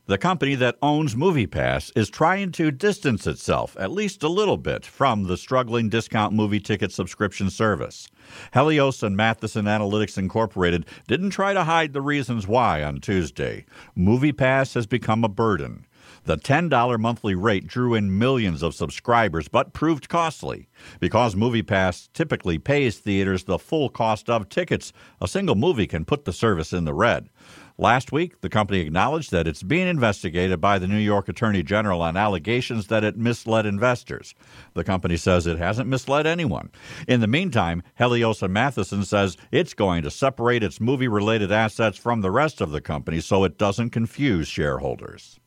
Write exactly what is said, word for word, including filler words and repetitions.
The company that owns MoviePass is trying to distance itself, at least a little bit, from the struggling discount movie ticket subscription service. Helios and Matheson Analytics Incorporated didn't try to hide the reasons why on Tuesday. MoviePass has become a burden. The ten dollars monthly rate drew in millions of subscribers, but proved costly. Because MoviePass typically pays theaters the full cost of tickets, a single movie can put the service in the red. Last week, the company acknowledged that it's being investigated by the New York Attorney General on allegations that it misled investors. The company says it hasn't misled anyone. In the meantime, Helios and Matheson says it's going to separate its movie-related assets from the rest of the company so it doesn't confuse shareholders.